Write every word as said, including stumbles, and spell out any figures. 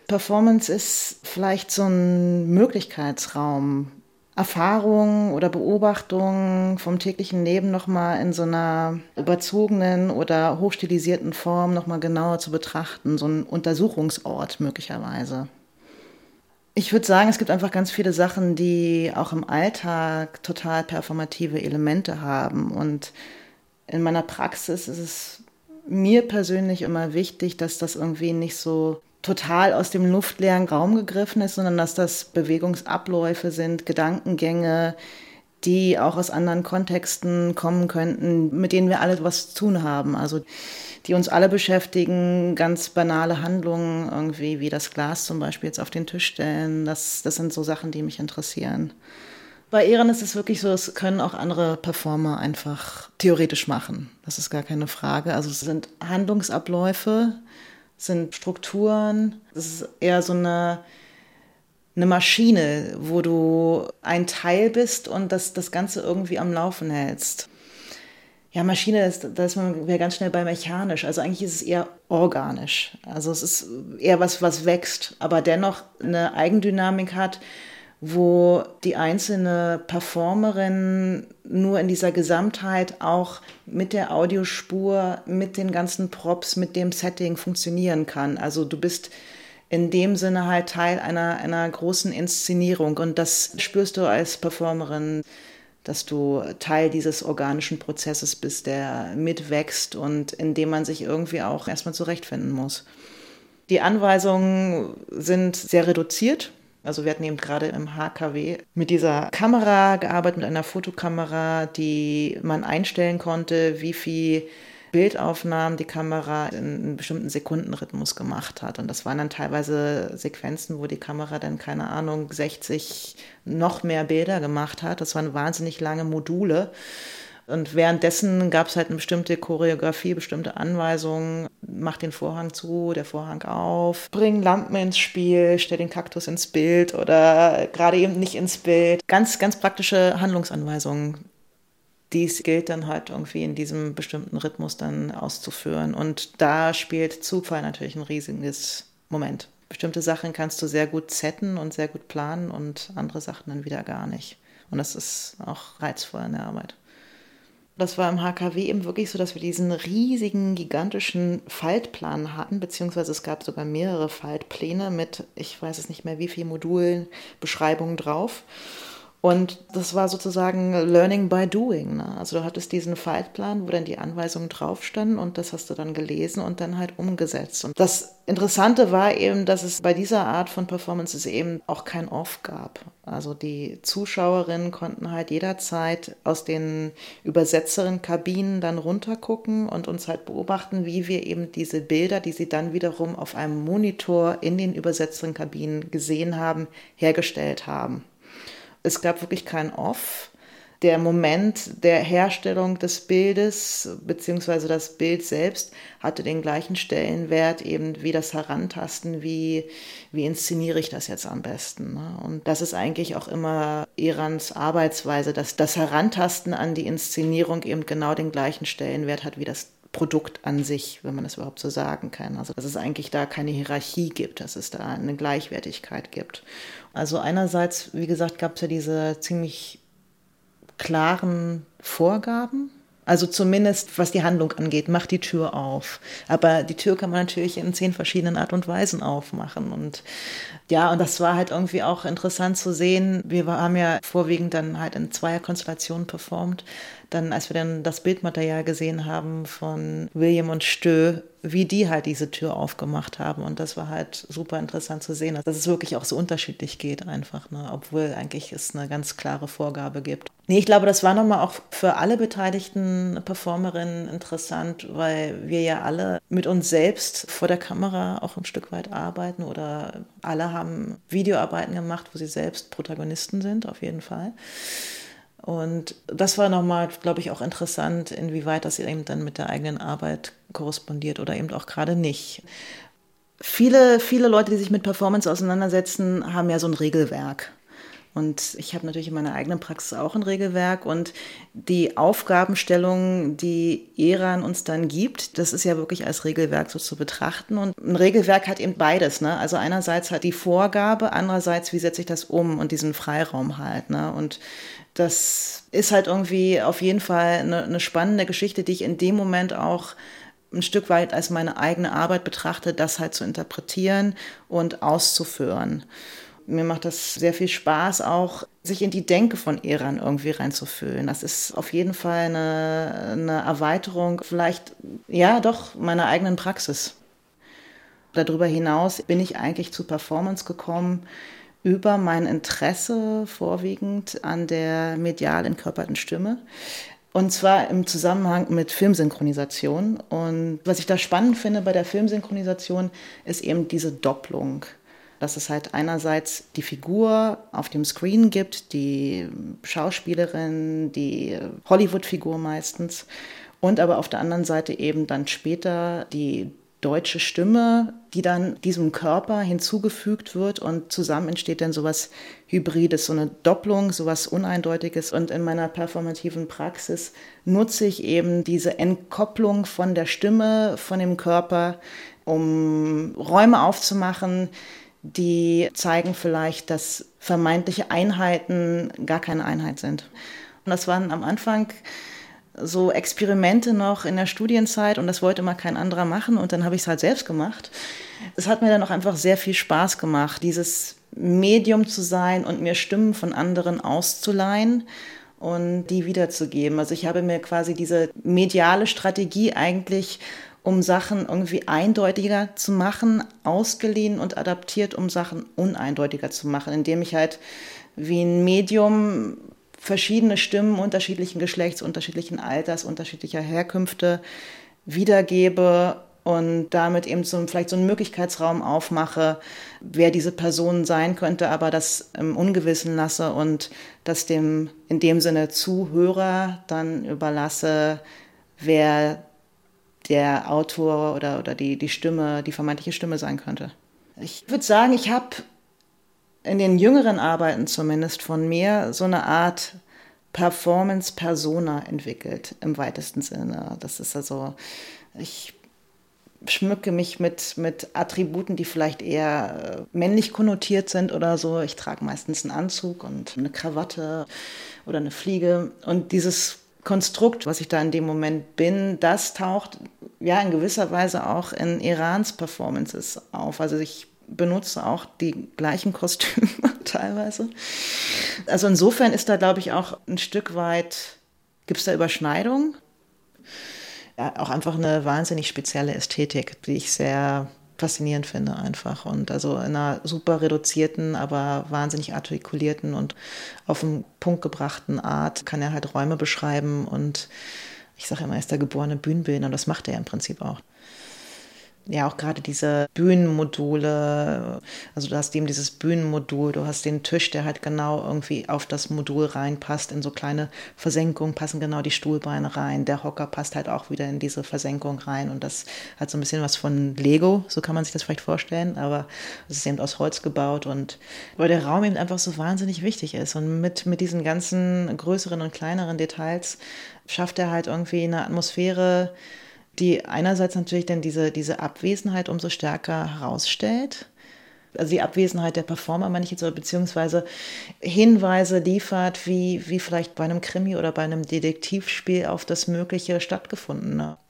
Performance ist vielleicht so ein Möglichkeitsraum, Erfahrungen oder Beobachtungen vom täglichen Leben nochmal in so einer überzogenen oder hochstilisierten Form nochmal genauer zu betrachten, so ein Untersuchungsort möglicherweise. Ich würde sagen, es gibt einfach ganz viele Sachen, die auch im Alltag total performative Elemente haben. Und in meiner Praxis ist es mir persönlich immer wichtig, dass das irgendwie nicht so total aus dem luftleeren Raum gegriffen ist, sondern dass das Bewegungsabläufe sind, Gedankengänge, die auch aus anderen Kontexten kommen könnten, mit denen wir alle was zu tun haben. Also die uns alle beschäftigen, ganz banale Handlungen, irgendwie wie das Glas zum Beispiel jetzt auf den Tisch stellen. Das, das sind so Sachen, die mich interessieren. Bei Ehren ist es wirklich so, es können auch andere Performer einfach theoretisch machen. Das ist gar keine Frage. Also es sind Handlungsabläufe, es sind Strukturen. Es ist eher so eine, eine Maschine, wo du ein Teil bist und das, das Ganze irgendwie am Laufen hältst. Ja, Maschine, ist, da ist man wäre ganz schnell bei mechanisch. Also eigentlich ist es eher organisch. Also es ist eher was, was wächst, aber dennoch eine Eigendynamik hat, wo die einzelne Performerin nur in dieser Gesamtheit auch mit der Audiospur, mit den ganzen Props, mit dem Setting funktionieren kann. Also du bist in dem Sinne halt Teil einer, einer großen Inszenierung und das spürst du als Performerin, dass du Teil dieses organischen Prozesses bist, der mitwächst und in dem man sich irgendwie auch erstmal zurechtfinden muss. Die Anweisungen sind sehr reduziert. Also wir hatten eben gerade im H K W mit dieser Kamera gearbeitet, mit einer Fotokamera, die man einstellen konnte, wie viel Bildaufnahmen die Kamera in einem bestimmten Sekundenrhythmus gemacht hat. Und das waren dann teilweise Sequenzen, wo die Kamera dann, keine Ahnung, sechzig noch mehr Bilder gemacht hat. Das waren wahnsinnig lange Module. Und währenddessen gab es halt eine bestimmte Choreografie, bestimmte Anweisungen. Mach den Vorhang zu, der Vorhang auf, bring Lampen ins Spiel, stell den Kaktus ins Bild oder gerade eben nicht ins Bild. Ganz, ganz praktische Handlungsanweisungen. Dies gilt dann halt irgendwie in diesem bestimmten Rhythmus dann auszuführen. Und da spielt Zufall natürlich ein riesiges Moment. Bestimmte Sachen kannst du sehr gut setten und sehr gut planen und andere Sachen dann wieder gar nicht. Und das ist auch reizvoll in der Arbeit. Das war im H K W eben wirklich so, dass wir diesen riesigen, gigantischen Faltplan hatten, beziehungsweise es gab sogar mehrere Faltpläne mit, ich weiß es nicht mehr, wie viele Modulen, Beschreibungen drauf. Und das war sozusagen Learning by Doing. Ne? Also du hattest diesen Faltplan, wo dann die Anweisungen drauf standen und das hast du dann gelesen und dann halt umgesetzt. Und das Interessante war eben, dass es bei dieser Art von Performances eben auch kein Off gab. Also die Zuschauerinnen konnten halt jederzeit aus den Übersetzerin-Kabinen dann runtergucken und uns halt beobachten, wie wir eben diese Bilder, die sie dann wiederum auf einem Monitor in den Übersetzerin-Kabinen gesehen haben, hergestellt haben. Es gab wirklich kein Off. Der Moment der Herstellung des Bildes beziehungsweise das Bild selbst hatte den gleichen Stellenwert eben wie das Herantasten, wie, wie inszeniere ich das jetzt am besten. Ne? Und das ist eigentlich auch immer Erans Arbeitsweise, dass das Herantasten an die Inszenierung eben genau den gleichen Stellenwert hat wie das Produkt an sich, wenn man das überhaupt so sagen kann. Also dass es eigentlich da keine Hierarchie gibt, dass es da eine Gleichwertigkeit gibt. Also einerseits, wie gesagt, gab es ja diese ziemlich klaren Vorgaben. Also zumindest, was die Handlung angeht, mach die Tür auf. Aber die Tür kann man natürlich in zehn verschiedenen Art und Weisen aufmachen. Und ja, und das war halt irgendwie auch interessant zu sehen. Wir haben ja vorwiegend dann halt in Zweierkonstellationen performt. Dann, als wir dann das Bildmaterial gesehen haben von William und Stö, wie die halt diese Tür aufgemacht haben. Und das war halt super interessant zu sehen, dass es wirklich auch so unterschiedlich geht einfach, ne? Obwohl eigentlich es eine ganz klare Vorgabe gibt. Nee, ich glaube, das war nochmal auch für alle beteiligten Performerinnen interessant, weil wir ja alle mit uns selbst vor der Kamera auch ein Stück weit arbeiten oder alle haben Videoarbeiten gemacht, wo sie selbst Protagonisten sind, auf jeden Fall. Und das war nochmal, glaube ich, auch interessant, inwieweit das eben dann mit der eigenen Arbeit korrespondiert oder eben auch gerade nicht. Viele, viele Leute, die sich mit Performance auseinandersetzen, haben ja so ein Regelwerk. Und ich habe natürlich in meiner eigenen Praxis auch ein Regelwerk und die Aufgabenstellung, die Eran uns dann gibt, das ist ja wirklich als Regelwerk so zu betrachten. Und ein Regelwerk hat eben beides, ne? Also einerseits hat die Vorgabe, andererseits, wie setze ich das um und diesen Freiraum halt, ne? Und das ist halt irgendwie auf jeden Fall eine, eine spannende Geschichte, die ich in dem Moment auch ein Stück weit als meine eigene Arbeit betrachte, das halt zu interpretieren und auszuführen. Mir macht das sehr viel Spaß, auch sich in die Denke von Eran irgendwie reinzufühlen. Das ist auf jeden Fall eine, eine Erweiterung, vielleicht, ja doch, meiner eigenen Praxis. Darüber hinaus bin ich eigentlich zu Performance gekommen über mein Interesse vorwiegend an der medial entkörperten Stimme. Und zwar im Zusammenhang mit Filmsynchronisation. Und was ich da spannend finde bei der Filmsynchronisation, ist eben diese Doppelung. Dass es halt einerseits die Figur auf dem Screen gibt, die Schauspielerin, die Hollywood-Figur meistens, und aber auf der anderen Seite eben dann später die deutsche Stimme, die dann diesem Körper hinzugefügt wird und zusammen entsteht dann sowas Hybrides, so eine Doppelung, sowas Uneindeutiges. Und in meiner performativen Praxis nutze ich eben diese Entkopplung von der Stimme, von dem Körper, um Räume aufzumachen, die zeigen vielleicht, dass vermeintliche Einheiten gar keine Einheit sind. Und das waren am Anfang so Experimente noch in der Studienzeit und das wollte mal kein anderer machen und dann habe ich es halt selbst gemacht. Es hat mir dann auch einfach sehr viel Spaß gemacht, dieses Medium zu sein und mir Stimmen von anderen auszuleihen und die wiederzugeben. Also ich habe mir quasi diese mediale Strategie eigentlich, um Sachen irgendwie eindeutiger zu machen, ausgeliehen und adaptiert, um Sachen uneindeutiger zu machen, indem ich halt wie ein Medium verschiedene Stimmen unterschiedlichen Geschlechts, unterschiedlichen Alters, unterschiedlicher Herkünfte wiedergebe und damit eben so, vielleicht so einen Möglichkeitsraum aufmache, wer diese Person sein könnte, aber das im Ungewissen lasse und das dem in dem Sinne Zuhörer dann überlasse, wer der Autor oder, oder die, die Stimme, die vermeintliche Stimme sein könnte. Ich würde sagen, ich habe in den jüngeren Arbeiten zumindest von mir so eine Art Performance-Persona entwickelt, im weitesten Sinne. Das ist also, ich schmücke mich mit, mit Attributen, die vielleicht eher männlich konnotiert sind oder so. Ich trage meistens einen Anzug und eine Krawatte oder eine Fliege. Und dieses Konstrukt, was ich da in dem Moment bin, das taucht ja in gewisser Weise auch in Erans Performances auf. Also ich benutze auch die gleichen Kostüme teilweise. Also insofern ist da, glaube ich, auch ein Stück weit, gibt es da Überschneidungen? Ja, auch einfach eine wahnsinnig spezielle Ästhetik, die ich sehr faszinierend finde einfach. Und also in einer super reduzierten, aber wahnsinnig artikulierten und auf den Punkt gebrachten Art kann er halt Räume beschreiben. Und ich sage immer, er ist der geborene Bühnenbildner und das macht er im Prinzip auch. Ja, auch gerade diese Bühnenmodule, also du hast eben dieses Bühnenmodul, du hast den Tisch, der halt genau irgendwie auf das Modul reinpasst, in so kleine Versenkungen passen genau die Stuhlbeine rein, der Hocker passt halt auch wieder in diese Versenkung rein und das hat so ein bisschen was von Lego, so kann man sich das vielleicht vorstellen, aber es ist eben aus Holz gebaut und weil der Raum eben einfach so wahnsinnig wichtig ist und mit, mit diesen ganzen größeren und kleineren Details schafft er halt irgendwie eine Atmosphäre, die einerseits natürlich dann diese, diese Abwesenheit umso stärker herausstellt. Also die Abwesenheit der Performer, meine ich jetzt, beziehungsweise Hinweise liefert, wie, wie vielleicht bei einem Krimi oder bei einem Detektivspiel auf das mögliche Stattgefundene.